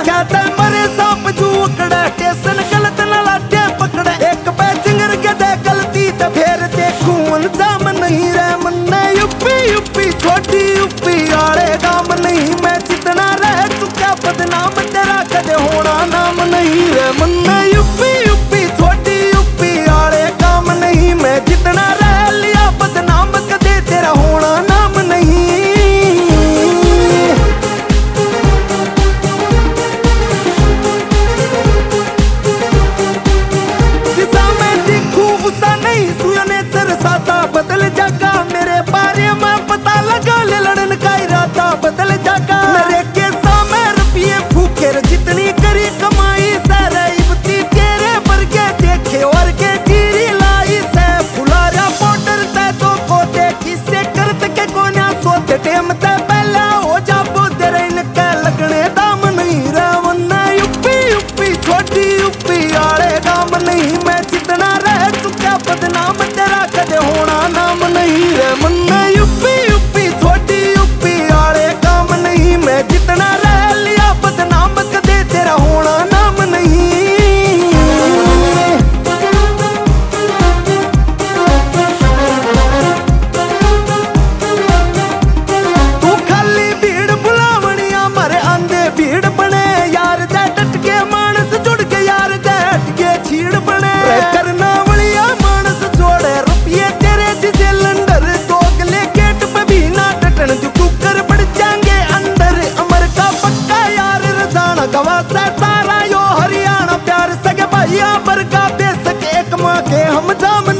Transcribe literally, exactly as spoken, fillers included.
कहते मरे सांप जू उकड़े टेसन गलत न लाटे पकड़े एक पे चिंगर के दे गलती ते फेर देखूं अंजाम नहीं रे मन्ने यूपी यूपी छोटी यूपी आले काम नहीं मैं जितना रह चुका बदनाम तेरा कदे होना नाम नहीं रे मन्ने यूपी यूपी छोटी यूपी आले काम नहीं मैं जितना रह लिया बदनाम कदे तेरा होना नाम नहीं नहीं सुने सरसाता बदल जागा मेरे बारे में पता लगा ले लड़न का इरादा बदल जागा मेरे के सामने रुपये फूके जितनी करी कमाई सारे इबती तेरे बरगे देखे और के गिरी लाई से फुलारा बॉर्डर ते तो को देखी से करत के कोना सोते टेम ते पहला हो जा बोदर इनके लगने दाम नहीं रे वन्ना यूपी यूपी छोटी यूपी आले काम नहीं मैं जितना रह चुका बदनाम तेरा कदे होना नाम नहीं रे मन्ना यूपी यूपी छोटी यूपी आले काम नहीं मैं जितना रह लिया बदनाम कदे तेरा होना नाम नहीं तू खाली भीड़ बुलावनिया मारे आंदे भीड़ बने यार जै डट के मानस जुड़ के यार जै हट के छीड़ बने करना वलिया मानस जोड़े रुपये तेरे जिसे लंडर दोगले गेट पे भी ना डटन जो कुकर बढ़ जाएंगे अंदर अमर का पक्का यार रजाना गवा से सारा यो हरियाणा प्यार सगे भैया बरगा दे सके एक माँ के हम जाम